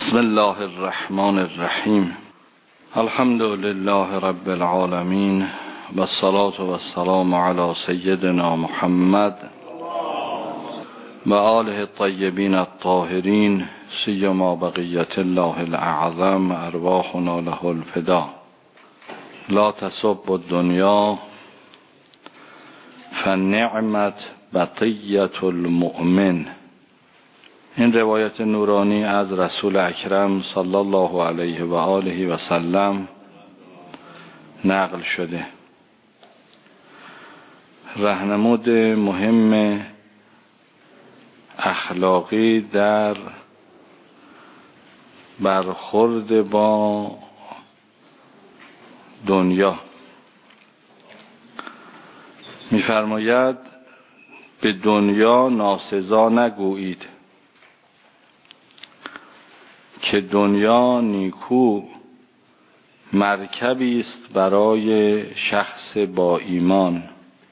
بسم الله الرحمن الرحیم. الحمد لله رب العالمین و الصلاة و السلام علی سیدنا محمد و آله الطیبین الطاهرین سیما بقیت الله الاعظم ارواحنا له الفدا. لا تسب الدنیا فنعمت بقیت المؤمن. این روایت نورانی از رسول اکرم صلی الله علیه و آله و سلم نقل شده. راهنمود مهم اخلاقی در برخورد با دنیا می‌فرماید به دنیا ناسزا نگویید که دنیا نیکو مرکبی است برای شخص با ایمان،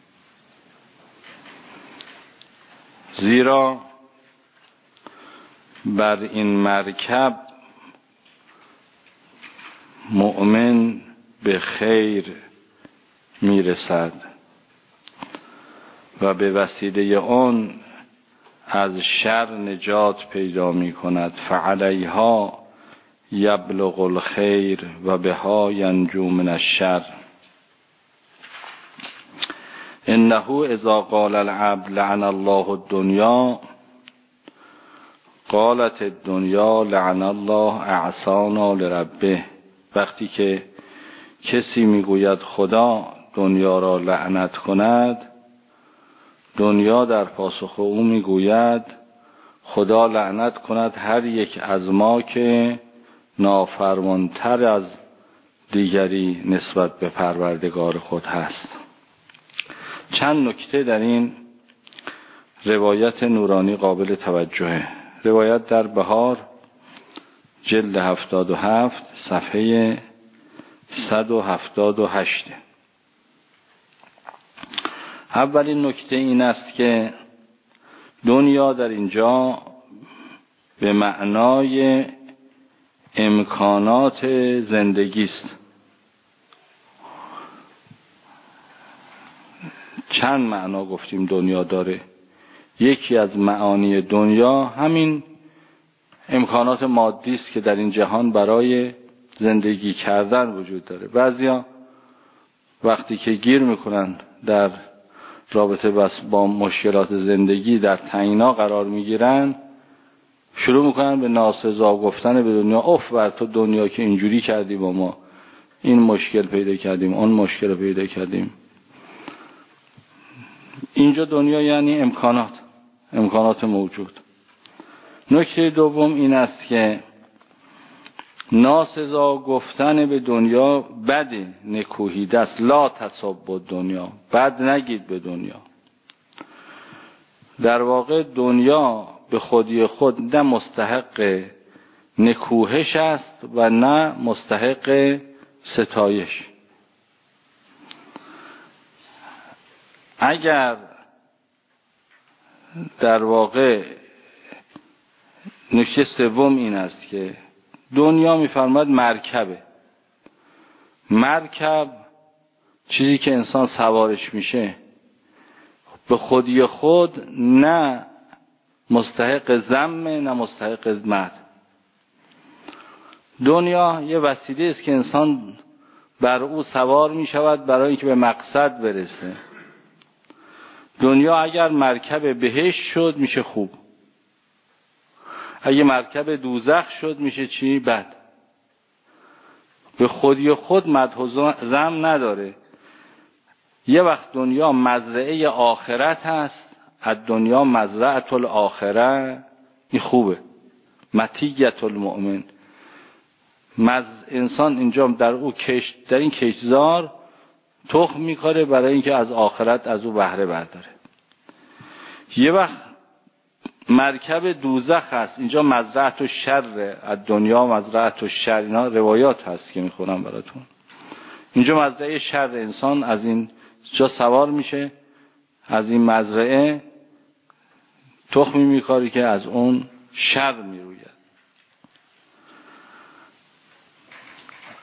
زیرا بر این مرکب مؤمن به خیر میرسد و به وسیله آن از شر نجات پیدا می کند. فعلیها یبلغ الخیر و بها ینجو من الشر. انه اذا قال العبد لعن الله الدنیا قالت الدنیا لعن الله اعصانا لربه. وقتی که کسی میگوید خدا دنیا را لعنت کند، دنیا در پاسخ او میگوید خدا لعنت کند هر یک از ما که نافرمانتر از دیگری نسبت به پروردگار خود هست. چند نکته در این روایت نورانی قابل توجهه. روایت در بهار جلد 77 صفحه 178. اولین نکته این است که دنیا در اینجا به معنای امکانات زندگی است. چند معنا گفتیم دنیا داره. یکی از معانی دنیا همین امکانات مادی است که در این جهان برای زندگی کردن وجود داره. بعضیا وقتی که گیر میکنن در رابطه با مشکلات زندگی در تنگنا قرار میگیرن، شروع میکنن به ناسزا گفتن به دنیا. اوف بر تو دنیا که اینجوری کردی با ما، این مشکل پیدا کردیم، اون مشکل پیدا کردیم. اینجا دنیا یعنی امکانات موجود. نکته دوم این است که ناسزا گفتن به دنیا بده، نکوهیده است. لا تسب دنیا، بد نگید به دنیا. در واقع دنیا به خودی خود نه مستحق نکوهش است و نه مستحق ستایش. اگر در واقع نکته سوم این است که دنیا می‌فرماید مرکب چیزی که انسان سوارش میشه به خودی خود نه مستحق ذم نه مستحق مدح. دنیا یه وسیله است که انسان بر او سوار میشود برای اینکه به مقصد برسه. دنیا اگر مرکب بهشت شد میشه خوب، اگه مرکب دوزخ شد میشه چی؟ بد. به خودی خود مدح و ذم نداره. یه وقت دنیا مزرعه آخرت هست، از دنیا مزرعه الاخره، این خوبه. مطیة المؤمن، انسان اینجا در این کشتزار تخم میکاره برای اینکه از آخرت از او بهره برداره. یه وقت مرکب دوزخ هست، اینجا مزرعه الشر، از دنیا مزرعه الشر. اینا روایات هست که میخونم براتون. اینجا مزرعه شر، انسان از این جا سوار میشه، از این مزرعه تخمی میکاری که از اون شر میروید.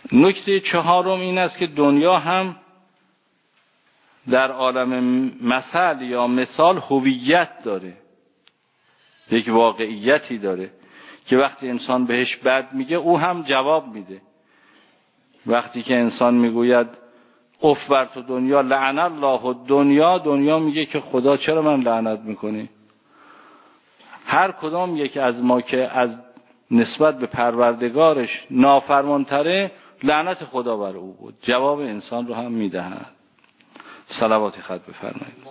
نکته چهارم این است که دنیا هم در عالم مثل یا مثال هویت داره، یک واقعیتی داره که وقتی انسان بهش بد میگه او هم جواب میده. وقتی که انسان میگوید اف بر تو دنیا لعن الله الدنیا، دنیا میگه که خدا چرا من لعنت میکنی؟ هر کدام یک از ما که از نسبت به پروردگارش نافرمانتره، لعنت خدا بر او بود. جواب انسان رو هم میدهد. صلوات خط بفرمایید.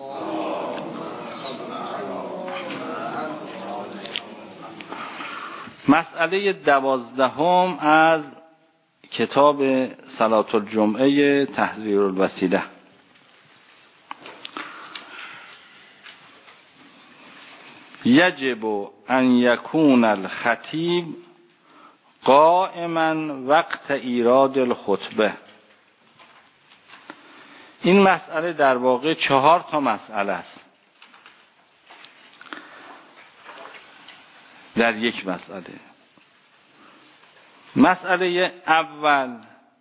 مسئله 12 از کتاب صلاة الجمعه تحذیر الوسیله. یجب ان یکون الخطیب قائما وقت ایراد الخطبه. این مسئله در واقع 4 مسئله است در یک مسئله. مسئله اول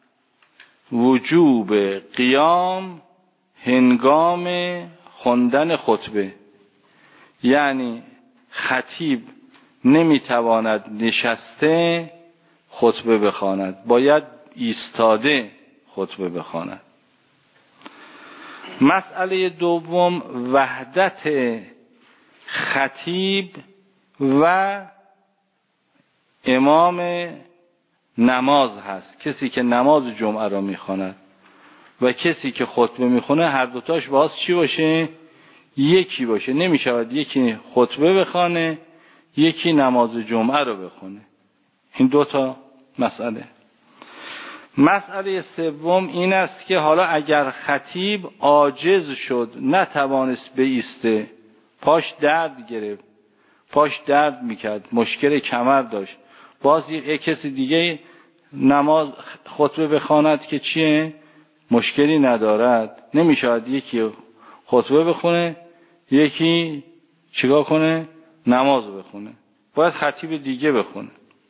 وجوب قیام هنگام خواندن خطبه، یعنی خطیب نمیتواند نشسته خطبه بخواند، باید ایستاده خطبه بخواند. مسئله دوم وحدت خطیب و امام نماز هست. کسی که نماز جمعه را میخواند و کسی که خطبه میخونه، هر دوتاش باز چی باشه؟ یکی باشه. نمیشود یکی خطبه بخونه یکی نماز جمعه رو بخونه. این 2 مسئله. مسئله سوم این است که حالا اگر خطیب عاجز شد، نتوانست بایسته، پاش درد گرفت، پاش درد میکرد، مشکل کمر داشت، باز یک کسی دیگه نماز خطبه بخواند که چیه؟ مشکلی ندارد. نمیشود یکی خطبه بخونه یکی چیکار کنه؟ نماز بخونه. باید خطیب دیگه بخونه.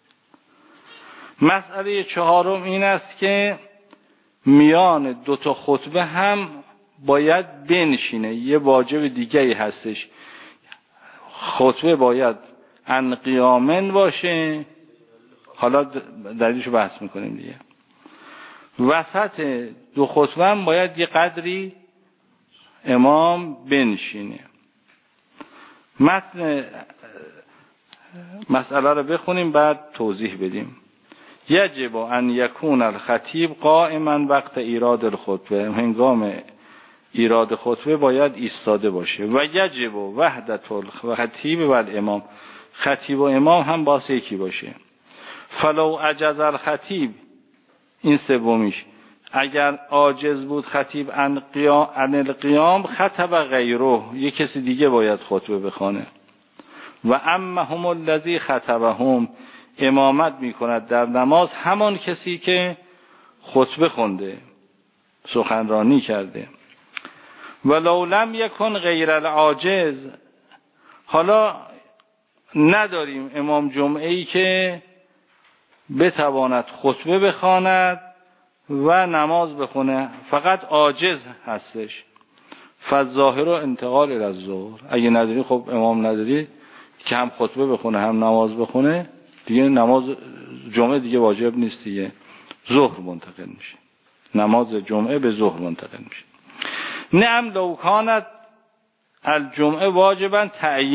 مسئله 4 این است که میان 2 خطبه هم باید بنشینه. یه واجب دیگه هستش، خطبه باید ان قیامن باشه. حالا دلیلشو بحث میکنیم دیگه. وسط 2 خطبه هم باید یه قدری امام بنشینه. مسئله رو بخونیم بعد توضیح بدیم. یجب ان یکون الخطیب قائما وقت ایراد الخطبه، هنگام ایراد خطبه باید ایستاده باشه. و یجب وحدت الخطیب و الامام، خطیب و امام هم باید یکی باشه. فلو عجز الخطیب، این سومیش، اگر عاجز بود خطیب عن القیام خطب غیره، یک کسی دیگه باید خطبه بخونه. و امهم الذی خطبهم، امامت میکند در نماز همان کسی که خطبه خونده، سخنرانی کرده. ولو لم یکن غیر العاجز، حالا نداریم امام جمعه‌ای که بتواند خطبه بخواند و نماز بخونه، فقط عاجز هستش. فالظاهر انتقال الی الظهر. اگه نداری، خب امام نداری که هم خطبه بخونه هم نماز بخونه، دیگه نماز جمعه دیگه واجب نیست، دیگه ظهر منتقل میشه. نماز جمعه به ظهر منتقل میشه. نعم لو کانت الجمعه واجبا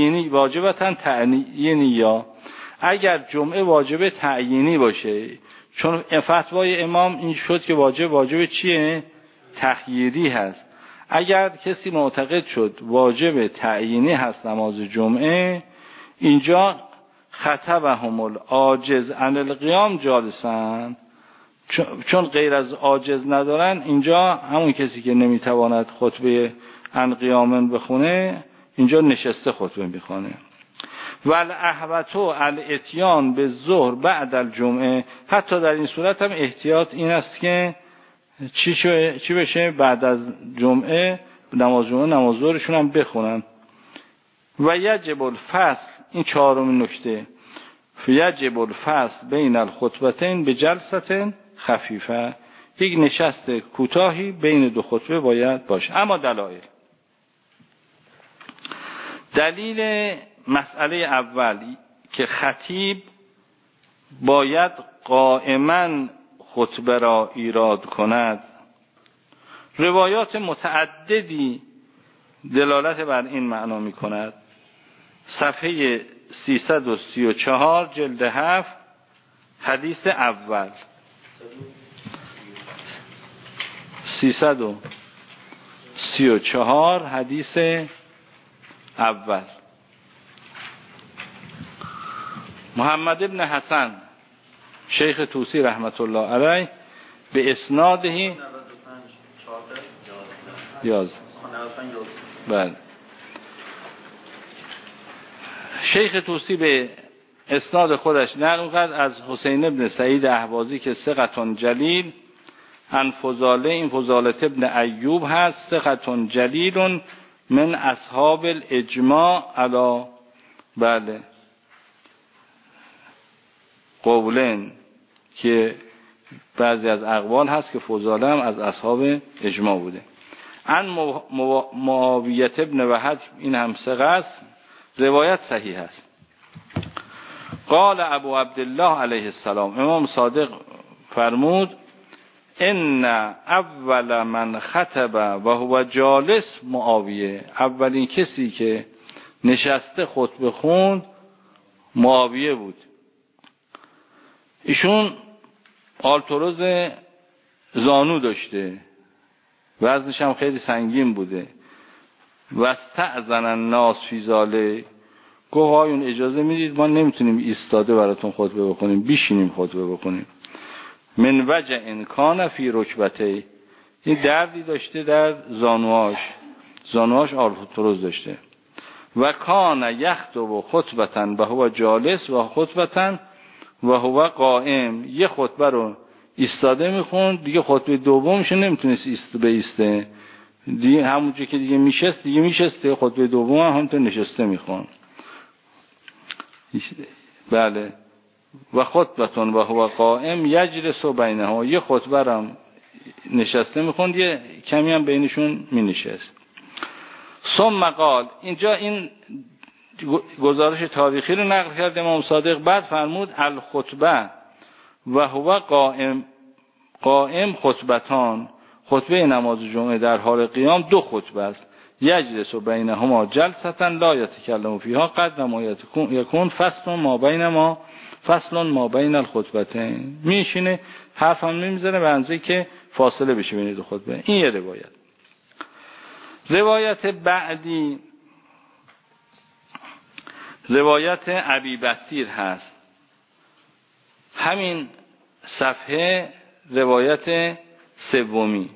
تعیینی، یا اگر جمعه واجب تعیینی باشه، چون فتوای امام این شد که واجب چیه؟ تخییری هست. اگر کسی معتقد شد واجب تعیینی هست نماز جمعه، اینجا خطبهم العاجز عن القیام جالسن، چون غیر از عاجز ندارن، اینجا همون کسی که نمیتواند خطبه عن قیامن بخونه، اینجا نشسته خطبه میخونه. والاحوطو الاتیان به ظهر بعد الجمعه، حتی در این صورت هم احتیاط این است که چی بشه؟ بعد از جمعه نماز جمعه نماز ظهرشون هم بخونن. و یجب الفصل، این 4مین نکته، یجب الفصل بین الخطبتین به جلسه خفیفه، یک نشست کوتاهی بین دو خطبه باید باشه. اما دلیل مسئله اول که خطیب باید قائما خطبه را ایراد کند، روایات متعددی دلالت بر این معنا می کند. صفحه 334 جلد 7 حدیث اول، 334 حدیث اول. محمد ابن حسن شیخ طوسی رحمت الله علیه به اسناده 11 بله. شیخ طوسی به اسناد خودش نقل کرد از حسین ابن سعید اهوازی که ثقة جلیل، عن فضاله، این فضاله ابن ایوب هست، ثقة جلیل من اصحاب الاجماع علی بله قولن، که بعضی از اقوال هست که فضاله هم از اصحاب اجماع بوده. عن معاویه ابن وحد، این هم ثقه است، روایت صحیح است. قال ابو عبدالله علیه السلام، امام صادق فرمود ان اول من خطب و هو جالس معاویه، اولین کسی که نشسته خطبه خوند معاویه بود. ایشون آلتروز زانو داشته، وزنش هم خیلی سنگین بوده. و استأذن الناس فی ذلک، گفت آقایون اجازه میدید ما نمیتونیم ایستاده براتون خطبه بکنیم، بیشینیم خطبه بکنیم. من وجع کان فی رکبتیه، این دردی داشته در زانوهاش آرتروز داشته. و کان یخطب خطبتن و هو جالس و خطبتن و هو قائم، یه خطبه رو ایستاده میخوند، دیگه خطبه دومش نمیتونست بیسته، دیگه همونجا که دیگه میشسته، خطبه دوم هم همونطور نشسته میخوند. بله. و خطبتون و هو قائم یجلس بینها، یه خطبه رو نشسته میخوند، یه کمی هم بینشون مینشست. ثم قال، اینجا این گزارش تاریخی رو نقل کرد امام صادق. بعد فرمود الخطبه و هو قائم خطبتان، خطبه نماز جمعه در حال قیام دو خطبه است. یجلس بینهما جلسه لا یتکلم فیها قد ما یکون فصل ما بین الخطبتین، میشینه حرف هم نمیزنه به اندازه‌ای که فاصله بشه بین دو خطبه. این یه روایت. روایت بعدی روایت ابی بصیر هست، همین صفحه روایت سومی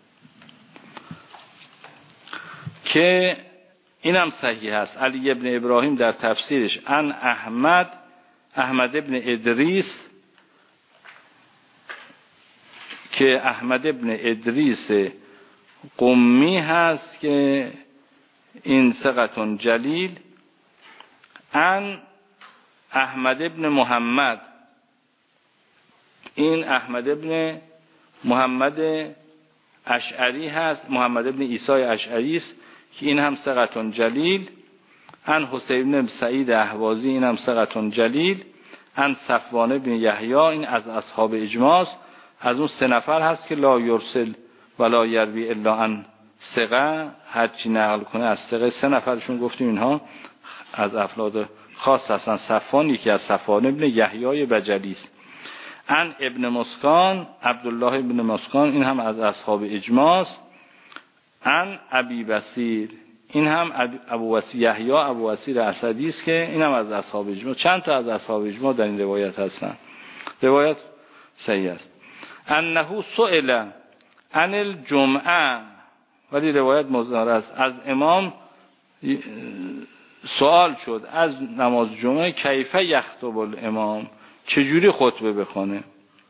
که اینم صحیح است. علی ابن ابراهیم در تفسیرش ان احمد ابن ادریس، که احمد ابن ادریس قمی هست که این ثقة جلیل، ان احمد ابن محمد، این احمد ابن محمد اشعری هست، محمد ابن عیسی اشعری است که این هم ثقة جلیل. ان حسین بن سعید اهوازی، این هم ثقة جلیل. ان صفوان بن یحیی، این از اصحاب اجماع است، از اون سه نفر هست که لا یرسل ولا یروی الا عن ثقه، هر چی نقل کنه از ثقه. سه نفرشون گفتیم اینها از افراد خاص هستن. صفوان یکی از صفوان ابن یحیی بجلی است. ان ابن مسکان، عبدالله ابن مسکان، این هم از اصحاب اجماع است. ان ابی بصیر، این هم ابو بصیر یحیی ابو بصیر اسدی است که این هم از اصحاب اجماع. چند تا از اصحاب اجماع در این روایت هستن. روایت صحیح است. انه سئل عن الجمعه، ولی روایت مضطرب است. از امام سوال شد از نماز جمعه، کیف یخطب الامام، چجوری خطبه بخونه؟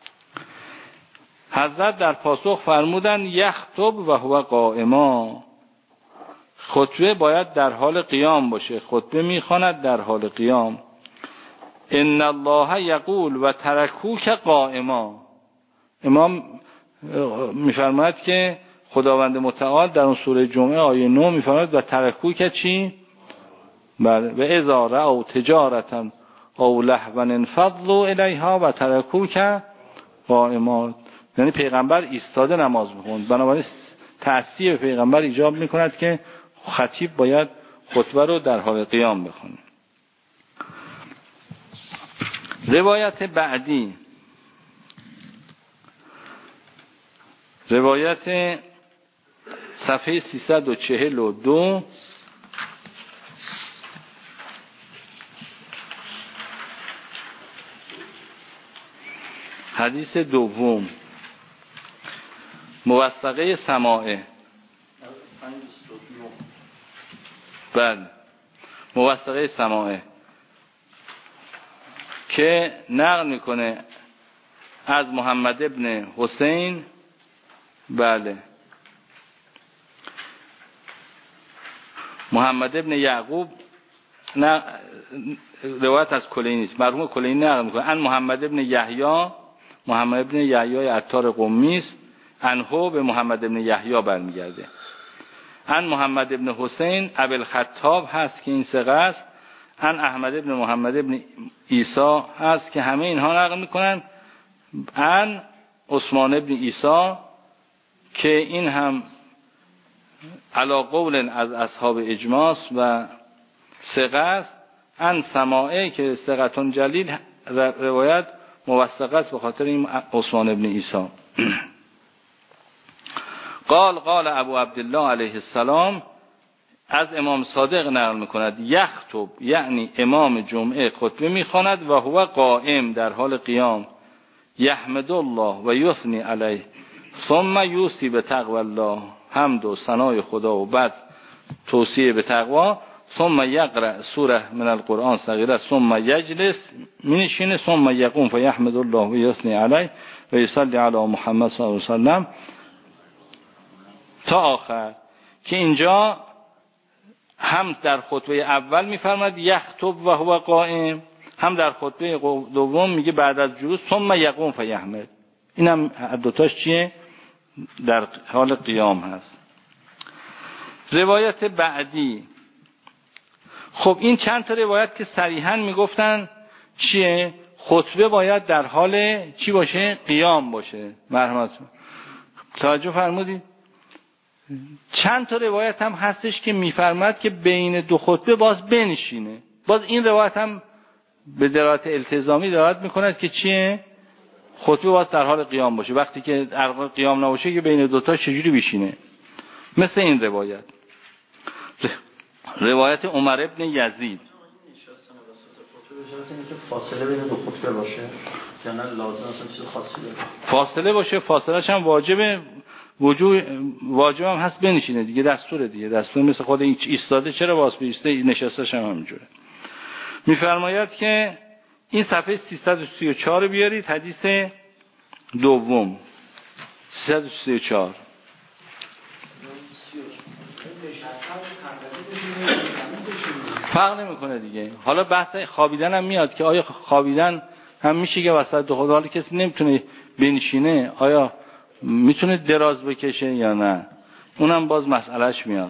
حضرت در پاسخ فرمودن یخطب و هو قائما، خطبه باید در حال قیام باشه، خطبه میخواند در حال قیام. ان الله یقول و ترکوک قائما، امام میفرماید که خداوند متعال در اون سوره جمعه آیه 9 میفرماید و ترکو که چی؟ بله و اذا رأوا تجارتا او لهوا انفضوا الیها و ترکو که قائما. یعنی پیغمبر ایستاده نماز میخوند. بنابراین تأثیر پیغمبر ایجاب میکند که خطیب باید خطبه رو در حال قیام بخونه. روایت بعدی، روایت صفحه 342، حدیث دوم، موثقه سماعه. بله، موثقه سماعه که نقل میکنه از محمد ابن حسین. بله، محمد ابن یعقوب روایت از کلینی است، مرحوم کلینی نقل میکنه ان محمد ابن یحیی، محمد ابن یحیی عطار قمی است، انهو به محمد ابن یحیی برمیگرده. ان محمد ابن حسین ابی الخطاب هست که این ثقه است. ان احمد ابن محمد ابن عیسی هست که همه اینها نقل میکنن. ان عثمان ابن عیسی که این هم علی قول از اصحاب اجماع و ثقه است. ان سماعه که ثقتون جلیل، روایت موثقه است به خاطر این عثمان ابن عیسی. قال ابو عبدالله علیه السلام، از امام صادق نقل میکند یخطب، یعنی امام جمعه خطبه میخواند و هو قائم، در حال قیام، یحمد الله و یثنی علیه ثم یوصی به تقوی الله، حمد و ثنای خدا و بعد توصیه به تقوا، ثم یقرأ سوره من القرآن صغیره، ثم یجلس مینشینه، ثم یقوم فیحمد الله و یثنی علیه و یصلی علی محمد صلی الله علیه و سلم تا آخر. که اینجا هم در خطبه اول میفرماد یخطب و هو قائم، هم در خطبه دوم میگه بعد از جلوس ثم یقوم فیحمد. این هم دوتاش چیه؟ در حال قیام هست. روایت بعدی، خب این چند تا روایت که صریحاً میگفتن چیه؟ خطبه باید در حال چی باشه؟ قیام باشه. مرحمت توجه فرمودید؟ چند تا روایت هم هستش که میفرماد که بین دو خطبه باز بنشینه. باز این روایت هم به دلالت التزامی دلالت میکند که چیه؟ خطبه باز در حال قیام باشه. وقتی که در حال قیام نباشه که بین دوتا چجوری بشینه؟ مثل این روایت، روایت عمر ابن یزید. فاصله بین دو خطبه باشه یا نه لازم اصلا چیز خاصی داره؟ فاصله باشه، فاصله‌ش هم واجبه، واجب هم هست بنشینه دیگه، دستوره دیگه، دستور مثل خود این ایستاده چرا واسه بیسته نشستش هم همینجوره. میفرماید که این صفحه 334 رو بیارید، حدیث دوم 334. فرق نمیکنه دیگه. حالا بحث خوابیدن هم میاد که آیا خوابیدن هم میشه که وسط دو خدا، حالا کسی نمیتونه بنشینه آیا میتونه دراز بکشه یا نه، اونم باز مسئلهش میاد.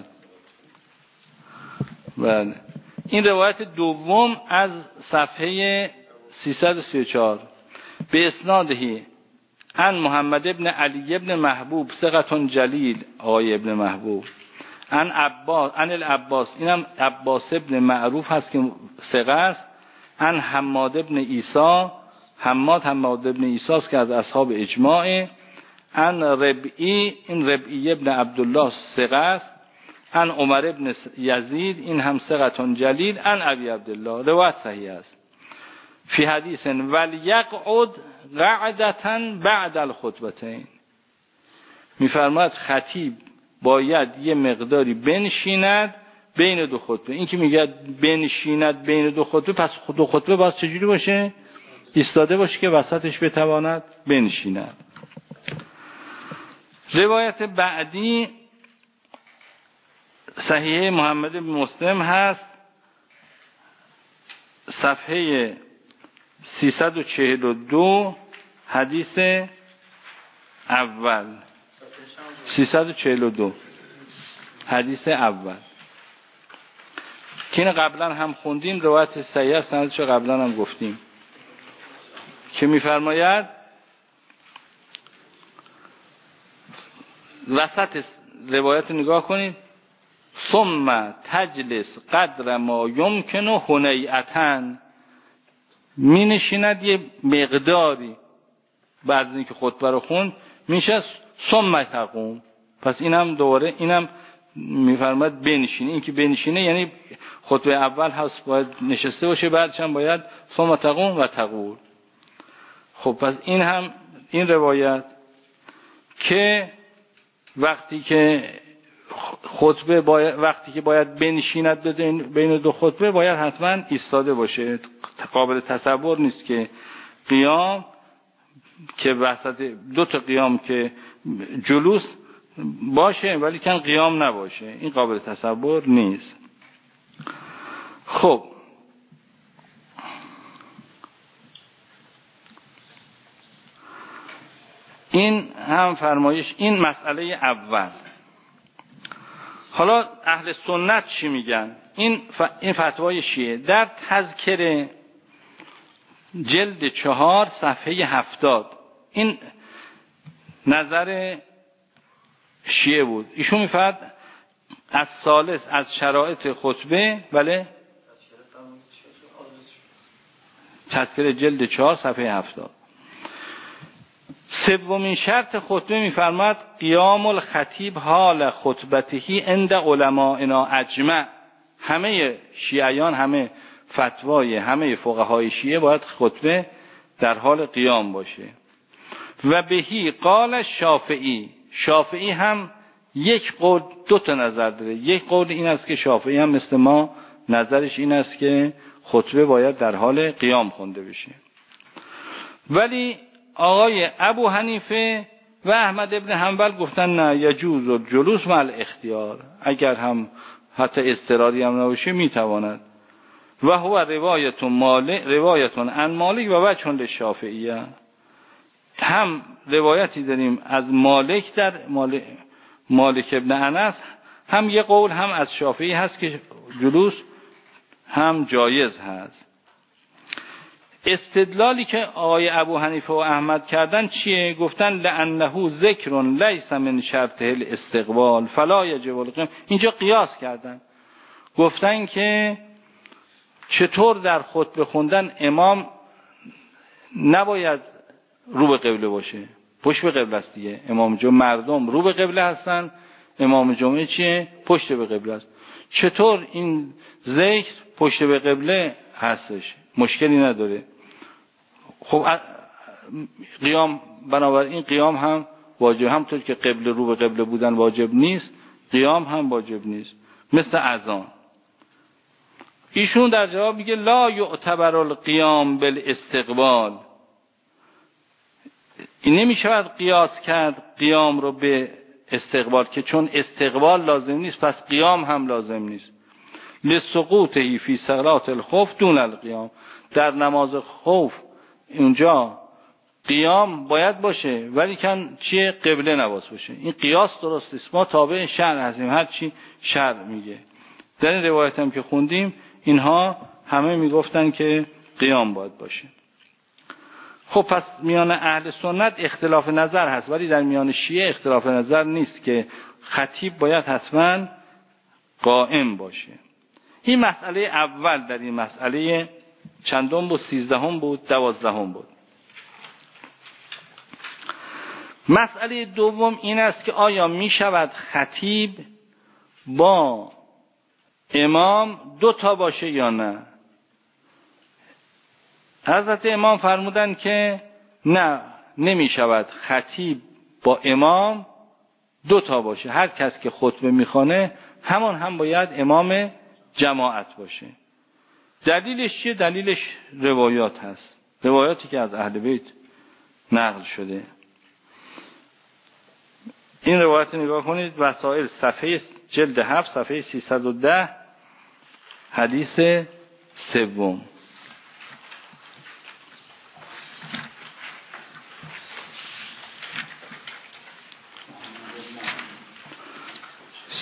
بله، این روایت دوم از صفحه 334 به اسنادهی ان محمد ابن علی ابن محبوب ثقة جلیل، آقای ابن محبوب، ان العباس، اینم عباس ابن معروف هست که ثقه است، ان حماد ابن عیسی، حماد ابن عیسی است که از اصحاب اجماع، ان ربعی، این ربعی ابن عبدالله ثقه است، ان عمر ابن یزید، این هم ثقة جلیل، ان ابی عبدالله. روایت صحیح است. فی حدیث ولیقعد قعدة بعد الخطبتین، میفرماید خطیب باید یه مقداری بنشیند بین دو خطبه. این که میگه بنشیند بین دو خطبه، پس دو خطبه باز چجوری باشه؟ ایستاده باشه که وسطش بتواند بنشیند. روایت بعدی صحیح محمد بن مسلم هست، صفحه 342، حدیث اول 342 حدیث اول که این قبلا هم خوندیم، روایت صحیح سندش قبلا هم گفتیم که میفرماید وسط روایت نگاه کنید، ثم تجلس قدر ما یمکن هنیئتا، می نشیند یه مقداری بعد از اینکه خطبه رو خوند میشه ثم تقوم. پس اینم دوباره اینم میفرماید بنشینه. این که بنشینه یعنی خطبه اول هست باید نشسته باشه، بعدش هم باید ثم تقوم و تقول. خب پس این هم این روایت که وقتی که خطبه وقتی که باید بنشیند بین دو خطبه باید حتما ایستاده باشه. قابل تصور نیست که قیام که وسط دو تا قیام که جلوس باشه ولی کن قیام نباشه، این قابل تصور نیست. خب این هم فرمایش، این مسئله اول. حالا اهل سنت چی میگن؟ این فتوای شیعه در تذکره جلد 4 صفحه 70، این نظر شیعه بود. ایشون میفرد از ثالث از شرایط خطبه، بله تذکره جلد 4 صفحه 70، سومین شرط خطبه میفرماد قیام الخطیب حال خطبته عند علمائنا اجمع. همه شیعیان، همه فتوای همه فقهای شیعه باید خطبه در حال قیام باشه. و بهی قال شافعی، شافعی هم یک قول دو تا نظر داره. یک قول این است که شافعی هم مثل ما نظرش این است که خطبه باید در حال قیام خونده بشه، ولی آقای ابو حنیفه و احمد ابن حنبل گفتن نه، یجوز الجلوس مع الاختیار، اگر هم حتی اضطراری هم نباشه میتواند. و هو روایت عن مالک و وجه للشافعیه، هم روایتی داریم از مالک در مالک ابن انس، هم یه قول هم از شافعی هست که جلوس هم جایز هست. استدلالی که آقای ابو حنیفه و احمد کردن چیه؟ گفتن لانه ذکر لیس من شرطه الاستقبال فلا یجب القیام. اینجا قیاس کردن، گفتن که چطور در خطبه خوندن امام نباید رو به قبله باشه، پشت به قبله است دیگه. امام جمعه مردم رو به قبله هستن، امام جمعه چیه؟ پشت به قبله است. چطور این ذکر پشت به قبله هستش؟ مشکلی نداره. خب قیام بنابراین قیام هم واجب، همطور که قبله رو به قبله بودن واجب نیست، قیام هم واجب نیست. مثل اذان ایشون در جواب میگه لا یعتبر القیام بالاستقبال، این نمیشود قیاس کرد قیام رو به استقبال، که چون استقبال لازم نیست پس قیام هم لازم نیست. لسقوطه فی صلات الخوف دون القیام، در نماز خوف اونجا قیام باید باشه ولی کن چیه؟ قبله نواز باشه. این قیاس درست است، ما تابع شرع هستیم، هر چی شرع میگه. در این روایت هم که خوندیم اینها همه میگفتن که قیام باید باشه. خب پس میان اهل سنت اختلاف نظر هست، ولی در میان شیعه اختلاف نظر نیست که خطیب باید حتما قائم باشه. این مسئله اول در این مسئله چندم بود؟ 13 بود، 12 بود. مسئله دوم این است که آیا می شود خطیب با امام دو تا باشه یا نه؟ حضرت امام فرمودن که نه، نمی شود خطیب با امام دو تا باشه. هر کس که خطبه میخوانه همان هم باید امام جماعت باشه. دلیلش چیه؟ دلیلش روایات هست، روایاتی که از اهل بیت نقل شده. این روایت نگاه کنید، وسائل صفحه جلد 7 صفحه 310 حدیث 3.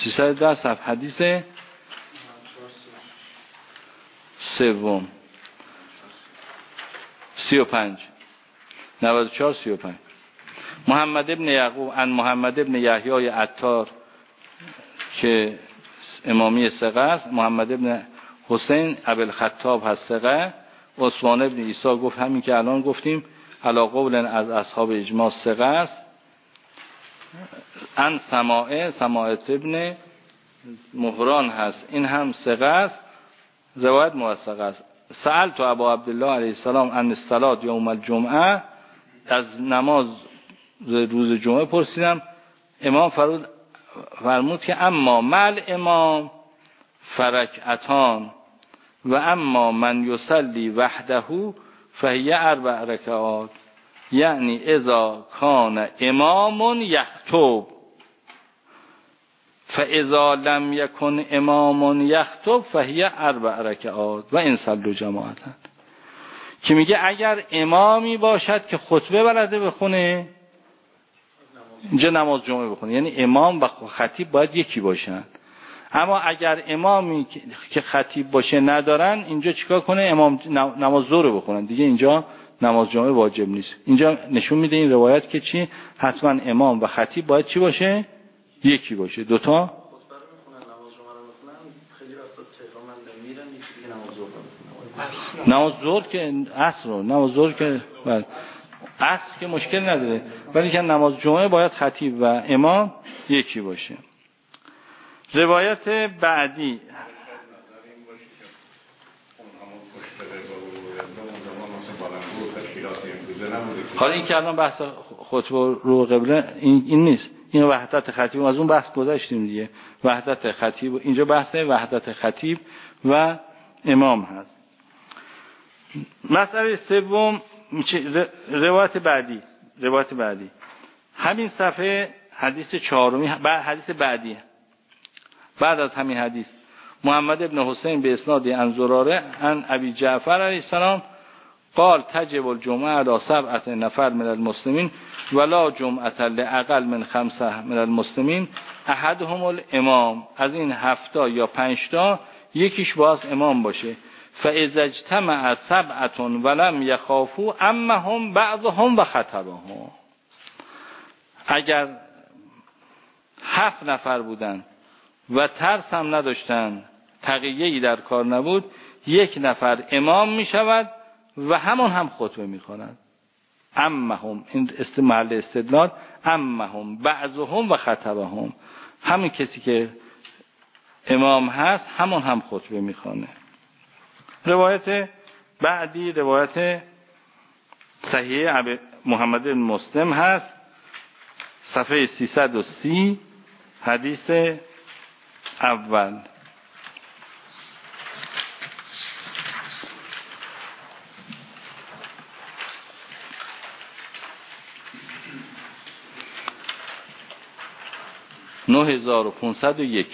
310 صفحه حدیث سوم 35 94 35 محمد ابن یعقوب عن محمد ابن یحیی عطار که امامی ثقه است، محمد ابن حسین ابوالخطاب هست ثقه، عثمان ابن عیسی گفت همین که الان گفتیم علی قول از اصحاب اجماع ثقه است. ان سماعه ابن مهران هست، این هم ثقه است، روایت موثقه است. سألت ابا عبدالله علیه السلام عن الصلاة یوم الجمعه، از نماز روز جمعه پرسیدم. امام فرمود که اما مل امام فرکعتان و اما من یصلی وحده فهی 4 رکعات، یعنی اذا کان امام یخطب فاذا لم یکن امام یخطب فهی 4 رکعات و ان صلوا جماعه، که میگه اگر امامی باشد که خطبه بلده بخونه، اینجا نماز جمعه بخونه، یعنی امام و خطیب باید یکی باشن. اما اگر امامی که خطیب باشه ندارن، اینجا چیکار کنه؟ امام نماز ظهر بخونن دیگه، اینجا نماز جمعه واجب نیست. اینجا نشون میده این روایت که چی؟ حتما امام و خطیب باید چی باشه؟ یکی باشه. دوتا نماز ظهر که عصر رو، نماز ظهر که عصر که مشکل نداره، ولی که نماز جمعه باید خطیب و امام یکی باشه. روایت بعدی حالا این که الان بحث خطبه رو قبله این نیست، این وحدت خطیب، از اون بحث گذاشتیم دیگه. وحدت خطیب، اینجا بحث وحدت خطیب و امام هست. مسئله سوم روایت بعدی همین صفحه حدیث 4 حدیث بعدی بعد از همین حدیث، محمد ابن حسین به اسناد عن زراره عن ابی جعفر علیه السلام قال تجب الجمعه علی 7 نفر من المسلمین ولا جمعه لاقل من 5 من المسلمین احدهم الامام، از این 7 یا 5 تا یکیش باز امام باشه. فاذا اجتمع 7 ولم يخافوا امهم بعضهم و خطبهم، اگر 7 نفر بودن و ترس هم نداشتن، تقیه‌ای در کار نبود، 1 نفر امام می شود و همون هم خطبه می کند. امهم، این محل استدلال، امهم بعضهم و خطبهم، همین کسی که امام هست همون هم خطبه می کنه. روایت بعدی روایت صحیح محمد بن مسلم هست، صفحه 330 حدیث اول. نه 9501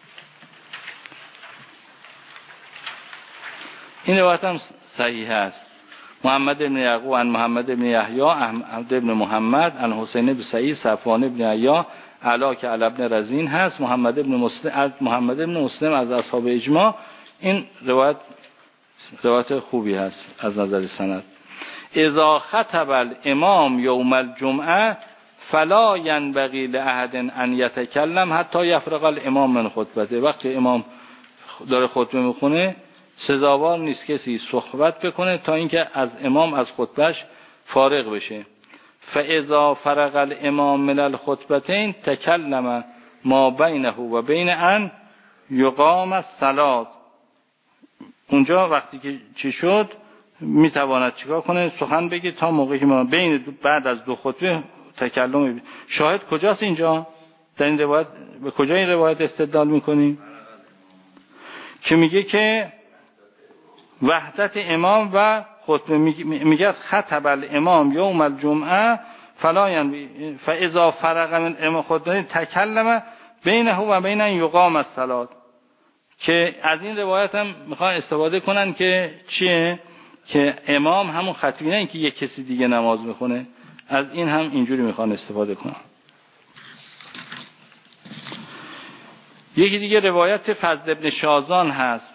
این روایت هم صحیح است. محمد بن یعقوب عن محمد بن یحیی احمد بن محمد عن حسین بن سعید صفوان بن عیا علا که علی ابن رزین هست. محمد بن مسلم از اصحاب اجماع. این روایت خوبی هست از نظر سند. اذا خطب الامام یوم الجمعه فلا ينبغي لاحد ان يتكلم حتى يفرغ الامام من خطبته، وقتی امام داره خطبه میخونه سزاوار نیست کسی صحبت بکنه تا اینکه از امام از خطبهش فارغ بشه. فاذا فرغ الامام من الخطبتين تكلم ما بينه و بين ان يقام الصلاه، اونجا وقتی که چی شد میتواند چیکار کنه؟ سخن بگه تا موقعی که ما بعد از 2 خطبه تکلم. شاهد کجاست اینجا؟ در این روایت به کجا این روایت استدلال میکنیم؟ که میگه که وحدت امام و خطبه. میگه خطب الامام یوم الجمعه فاذا فرغ من امام خطبه تکلم بینه و بین یقام الصلاه، که از این روایت هم میخوان استفاده کنن که چیه؟ که امام همون خطیب، نه اینکه یک کسی دیگه نماز میخونه. از این هم اینجوری میخوان استفاده کنن. یکی دیگه روایت فضل ابن شازان هست،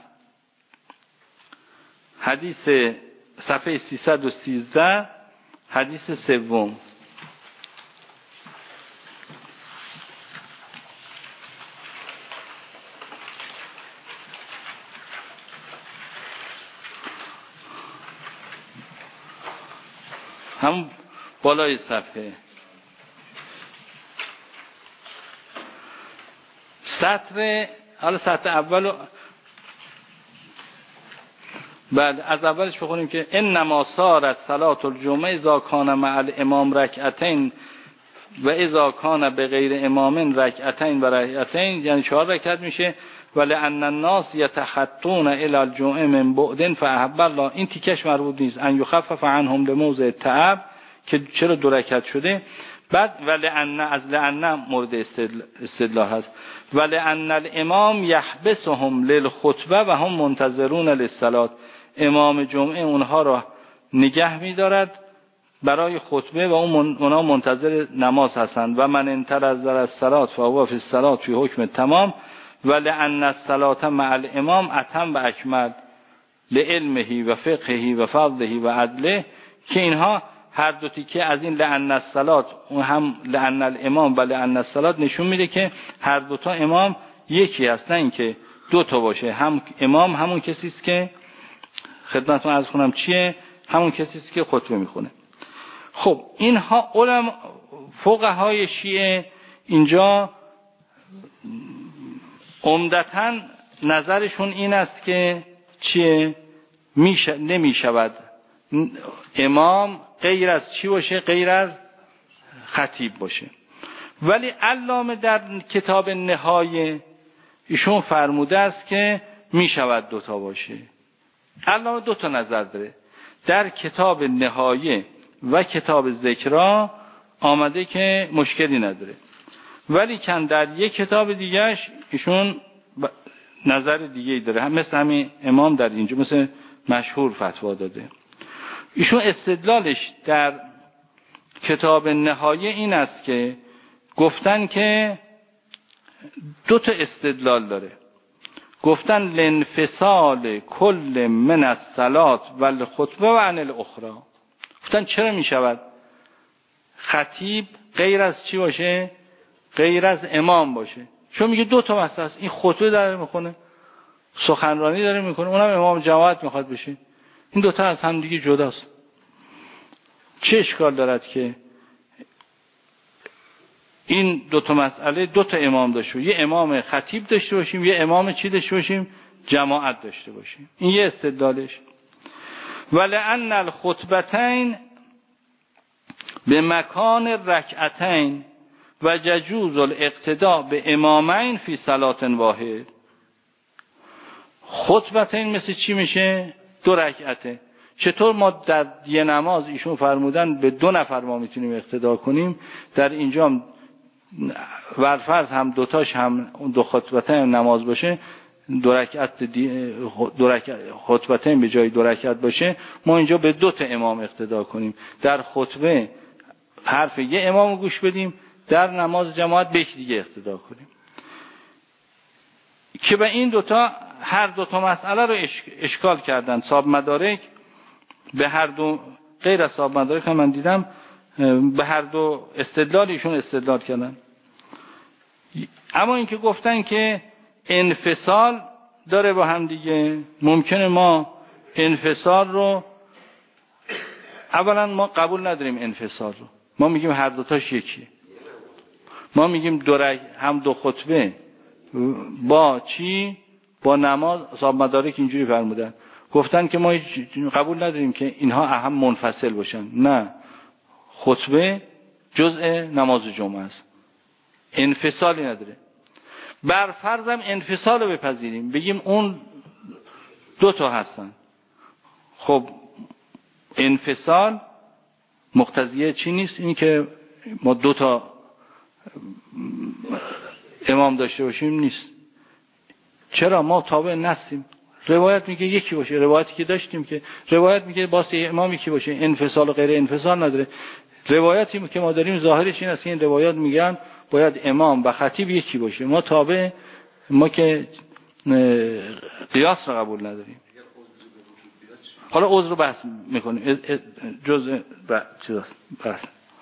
حدیث صفحه 313، حدیث سوم. هم بالای صفحه سطر اول بعد از اولش بخونیم که انما صارت صلاة الجمعه اذا کان مع الامام رکعتین و اذا کان بغیر امام رکعتین و رکعتین، یعنی 4 رکعت میشه. ولأن الناس يتخطون الى الجمعه من بعد فاحب الله، این تیکش مربوط نیست، ان يخفف عنهم لموضع التعب که چرا 2 رکعت شده. بعد ولأن، از لأن مورد استدلال هست، ولأن الامام يحبسهم للخطبه و هم منتظرون للصلاه، امام جمعه اونها را نگه می‌دارد برای خطبه و اونها منتظر نماز هستند. و من انتظر الصلاه فهو فی الصلاه فی حکم تمام، ولأن الصلاه مع الامام اتم و اکمل لعلمه و فقهه و فضله و عدله، که اینها هر دو تیکه از این لأن الصلاه، هم لأن الامام و لأن الصلاه نشون میده که هر دو تا امام یکی هست، نه اینکه 2 تا باشه. هم امام همون کسی است که خدمتتون عرض کنم چیه، همون کسی است که خطبه میخونه. خب اینها علما فقهای شیعه اینجا عمدتاً نظرشون این است که چیه، نمیشود امام غیر از چی باشه، غیر از خطیب باشه. ولی علامه در کتاب نهایه ایشون فرموده است که میشود 2 تا باشه. علامه 2 تا نظر داره. در کتاب نهایه و کتاب ذکرا آمده که مشکلی نداره، ولی کن در یک کتاب دیگهش ایشون نظر دیگه‌ای داره، مثل همین امام در اینجا مثل مشهور فتوا داده. ایشون استدلالش در کتاب نهایه این است که گفتن که 2 تا استدلال داره. گفتن لانفصال کل من الصلاه و الخطبه و عن الاخرى. گفتن چرا می شود خطیب غیر از چی باشه، غیر از امام باشه؟ چون میگه 2 تا مسئله است، این خطبه داره میکنه، سخنرانی داره میکنه، اونم امام جماعت میخواد بشه، این 2 تا از هم دیگه جداست. چه اشکال دارد که این 2 تا مسئله 2 تا امام داشته، یه امام خطیب داشته باشیم، یه امام چی داشته باشیم، جماعت داشته باشیم. این یه استدلالش. ولأن الخطبتین به مکان رکعتین و یجوز الاقتداء به امامین فی صلاة واحد. خطبتین مثل چی میشه؟ 2 رکعته. چطور ما در یه نماز ایشون فرمودن به 2 نفر ما میتونیم اقتدا کنیم، در اینجا هم ورفرض هم 2 تاش هم 2 خطبتین نماز باشه، 2 رکعت خطبتین به جای 2 رکعت باشه، ما اینجا به 2 تا امام اقتدا کنیم، در خطبه حرف یه امام گوش بدیم، در نماز جماعت به دیگه اقتدا کنیم. که به این 2 تا هر 2 تا مسئله رو اشکال کردن. صاحب مدارک به هر 2، غیر از صاحب مدارک هم من دیدم، به هر 2 استدلالیشون استدلال کردن. اما اینکه گفتن که انفصال داره با هم دیگه، ممکنه ما انفصال رو، اولا ما قبول نداریم انفصال رو، ما میگیم هر 2 تاش یکیه. ما میگیم هم 2 خطبه با چی؟ با نماز. صاحب مدارک اینجوری فرمودن، گفتن که ما قبول نداریم که اینها اهم منفصل باشن، نه، خطبه جزء نماز جمعه است، انفصالی نداره. بر فرضم انفصال رو بپذیریم، بگیم اون 2 تا هستن، خب انفصال مقتضیه چی نیست؟ این که ما 2 تا امام داشته باشیم نیست. چرا؟ ما تابع نسیم. روایت میگه یکی باشه، روایتی که داشتیم که روایت میگه باز امام یکی باشه، انفصال و غیر انفصال نداره. روایتی که ما داریم ظاهرش این است که این روایات میگن باید امام و خطیب یکی باشه، ما تابع ما که قیاس رو قبول نداریم. حالا عذر رو بحث میکنیم، جزء بحث.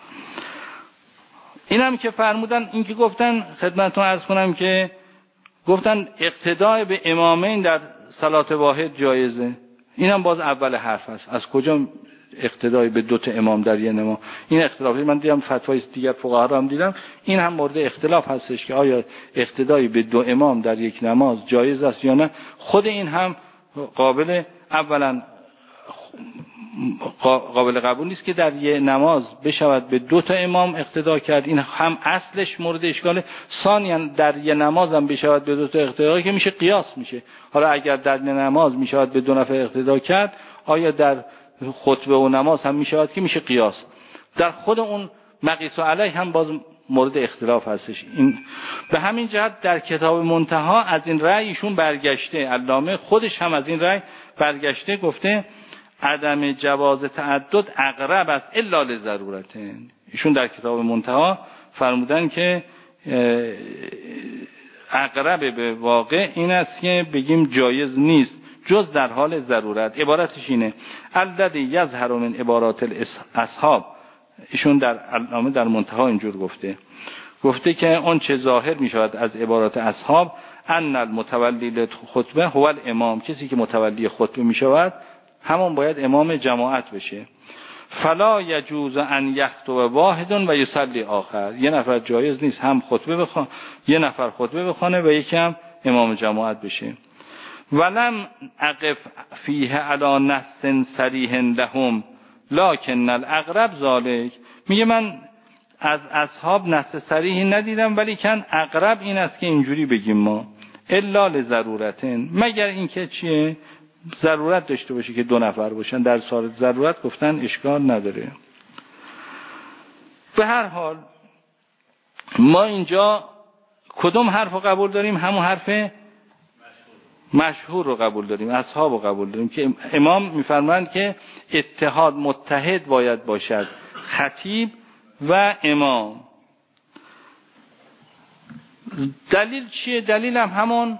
این هم که فرمودن، این که گفتن خدمتتون عرض کنم که گفتن اقتدای به امامین در صلات واحد جایزه. این هم باز اول حرف هست. از کجا اقتدای به دو تا امام در یه نماز؟ این اختلافی من دیدم، فتوای دیگر فقها رو هم دیدم، این هم مورد اختلاف هستش که آیا اقتدای به دو امام در یک نماز جایز است یا نه. خود این هم قابل قبول نیست که در یه نماز بشود به دو تا امام اقتدا کرد. این هم اصلش مورد اشکاله. ثانیاً در یه نماز هم بشود به دو تا اقتدا که میشه قیاس میشه. حالا اگر در یه نماز میشود به دو نفر اقتدا کرد، آیا در خطبه و نماز هم میشود که میشه قیاس؟ در خود اون مقیس علیه هم باز مورد اختلاف هستش. این به همین جهت در کتاب منتها از این رأی ایشون برگشته، علامه خودش هم از این رأی برگشته، گفته عدم جواز تعدد اقرب است الا لضرورتن. ایشون در کتاب منتها فرمودن که اقرب به واقع این است که بگیم جایز نیست جز در حال ضرورت. عبارتش اینه: الذی یظهر من عبارات الاصحاب. ایشون در علامه در منتها اینجور گفته که اون چه ظاهر می شود از عبارات اصحاب، ان المتولی للخطبه هو الامام. کسی که متولی خطبه می شود همون باید امام جماعت بشه. فلا یجوز ان یخطب واحد و یصلی آخر. یه نفر جایز نیست هم خطبه بخونه، یه نفر خطبه بخونه و یکی هم امام جماعت بشه. ولم اقف فیه علی نص صریح لهم لکن الاقرب ذالک. میگه من از اصحاب نص صریحی ندیدم، ولی کن اقرب این است که اینجوری بگیم ما الا لضرورتن، مگر اینکه چیه؟ ضرورت داشته باشه که دو نفر باشن. در صورت ضرورت گفتن اشکال نداره. به هر حال ما اینجا کدوم حرف رو قبول داریم؟ همون حرف مشهور رو قبول داریم، اصحاب رو قبول داریم که امام میفرمایند که اتحاد متحد باید باشد، خطیب و امام. دلیل چیه؟ دلیل هم همون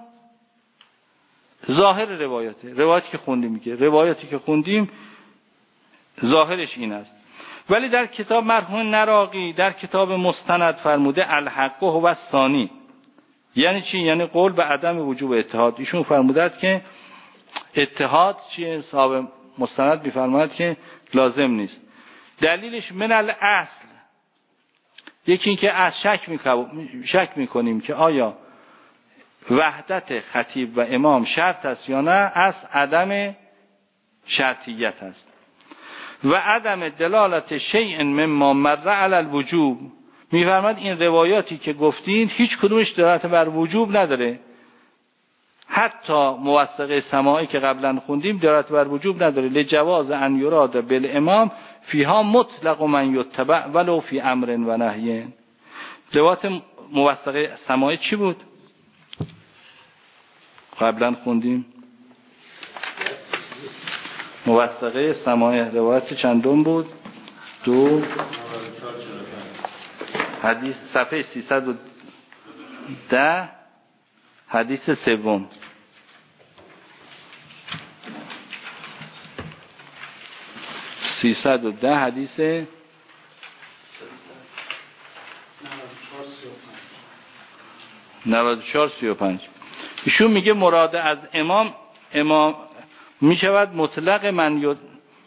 ظاهر روایتی که خوندیم میگه. روایتی که خوندیم ظاهرش این است. ولی در کتاب مرحوم نراقی در کتاب مستند فرموده الحق هو الثانی. یعنی چی؟ یعنی قول به عدم وجوب اتحاد. ایشون فرمودند که اتحاد چیه؟ صاحب مستند میفرماید که لازم نیست. دلیلش من الاصل، یکی این که از شک میکنیم که آیا وحدت خطیب و امام شرط است یا نه، از عدم شرطیت است. و عدم دلالت شیء مما مر علی الوجوب. میفرماد این روایاتی که گفتید هیچ کدومش دلالت بر وجوب نداره. حتی موثقه سماعی که قبلا خوندیم دلالت بر وجوب نداره. لجواز ان یراد بالامام فیها مطلق من یتبع ولو فی امر و نهی. روایت موثقه سماعی چی بود؟ قبلا خوندیم موثقه سماعی روایت چندم بود؟ 2 حدیث صفحه 310 حدیث سوم. حدیث 94-35. ایشون میگه مراد از امام میشود مطلق من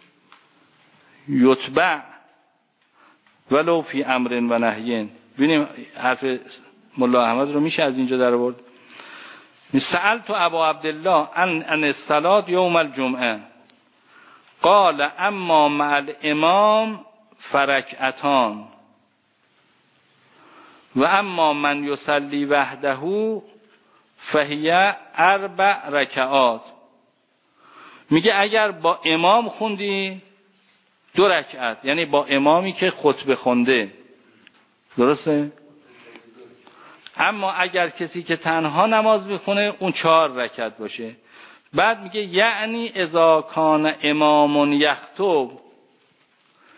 یتبع ولو فی امر و نهی. ببینیم حرف ملا احمد رو میشه از اینجا در آورد. سألت ابا عبدالله عن الصلاة یوم الجمعه قال اما مع الامام فرکعتان و اما من یصلی وحده فهی 4 رکعات. میگه اگر با امام خوندی 2 رکعت، یعنی با امامی که خطبه خونده، درسته؟ اما اگر کسی که تنها نماز میخونه اون 4 رکعت باشه. بعد میگه یعنی اذا کان امام یخطب.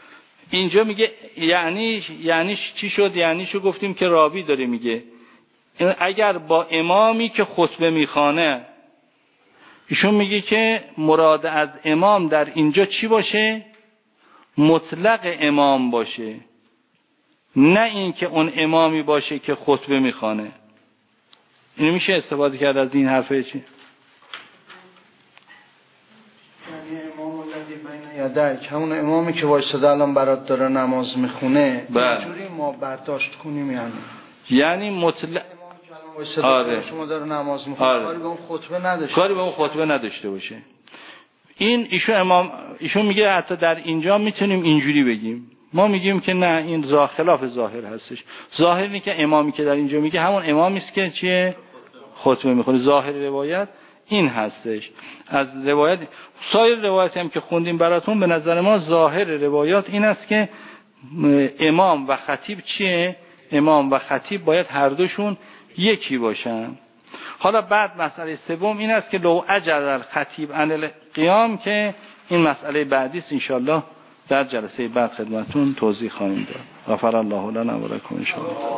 اینجا میگه یعنی چی شد؟ یعنی شو گفتیم که راوی داره میگه اگر با امامی که خطبه میخوانه، ایشون میگه که مراد از امام در اینجا چی باشه؟ مطلق امام باشه، نه این که اون امامی باشه که خطبه میخوانه. اینو میشه استفاده کرد از این حرفه چی؟ یعنی امام الذی بین یدیک، همون امامی که وایساده الان برات داره نماز میخونه، اینجوری ما برداشت کنیم. یعنی مطلق آره. شما داره نماز میخونه، آره. کاری به اون خطبه نداشته، کاری به اون خطبه نداشته باشه. این ایشون میگه حتی در اینجا میتونیم اینجوری بگیم. ما میگیم که نه، این خلاف ظاهر هستش. ظاهر اینه که امامی که در اینجا میگه همون امامی است که چیه؟ خطبه میخونه. ظاهر روایت این هستش. از روایت سایر روایت هم که خوندیم براتون، به نظر ما ظاهر روایات این است که امام و خطیب چیه؟ امام و خطیب باید هر دوشون یکی باشن. حالا بعد مسئله سوم این است که لو اجر الخطیب عن القیام، که این مسئله بعدی است، انشالله در جلسه بعد خدمتون توضیح خواهیم داد. غفر الله لنا و لکم ان شاء الله.